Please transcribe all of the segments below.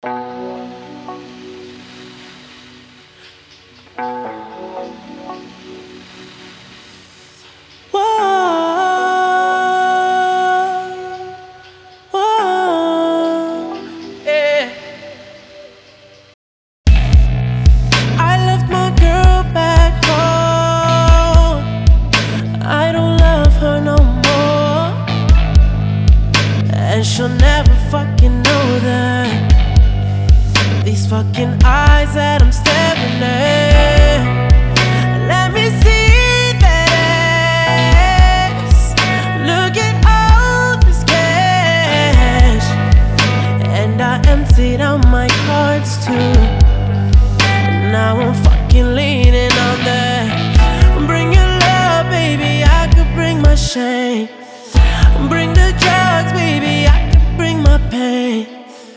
She'll never fucking know that these fucking eyes that I'm staring at. Let me see that ass. Look at all this cash. And I emptied out my cards too. And now I'm fucking leaning on that. Bring your love, baby, I could bring my shame. Bring the drugs, baby, I can bring my pain.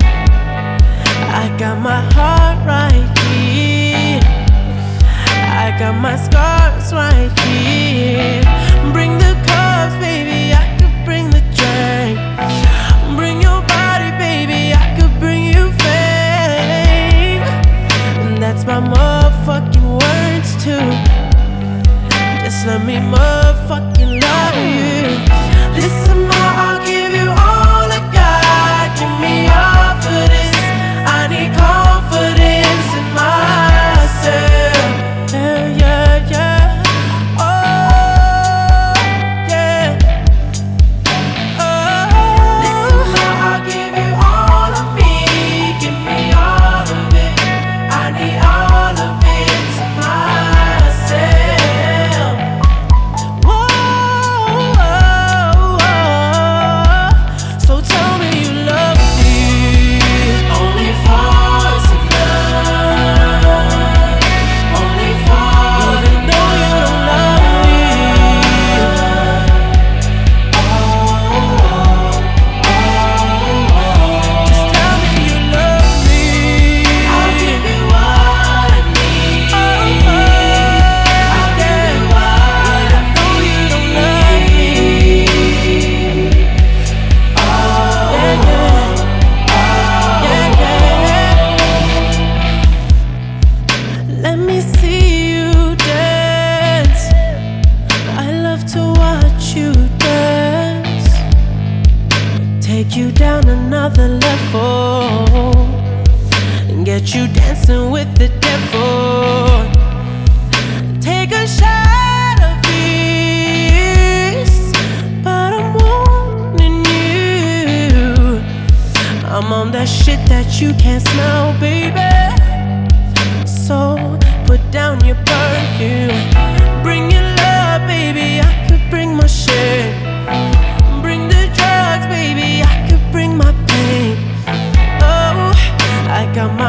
I got my heart right here. I got my scars right here. Bring the cups, baby, I could bring the drink. Bring your body, baby, I could bring you fame. And that's my motherfucking words too. Just let me motherfucking love you. Listen, ma, I'll give you all I got. Give me all for this. I need confidence in myself. Yeah, yeah, yeah. Oh, yeah. Oh. Listen, ma, I'll give you all of me. Give me all of it. I need all of it to myself. Let me see you dance. I love to watch you dance. Take you down another level and get you dancing with the devil. Take a shot of this, but I'm warning you. I'm on that shit that you can't smell, baby. So put down your perfume. Bring your love, baby, I could bring my shit. Bring the drugs, baby, I could bring my pain. Oh, I got my